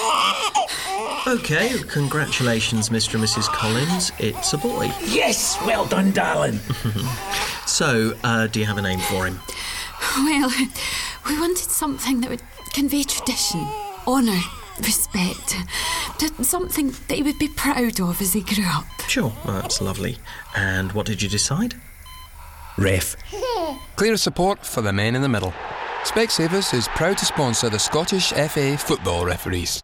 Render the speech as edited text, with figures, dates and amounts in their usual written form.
OK, congratulations, Mr. and Mrs. Collins. It's a boy. Yes, well done, darling. So, do you have a name for him? Well, we wanted something that would convey tradition, honour, respect. Something that he would be proud of as he grew up. Sure, that's lovely. And what did you decide? Ref. Clear support for the men in the middle. Specsavers is proud to sponsor the Scottish FA football referees.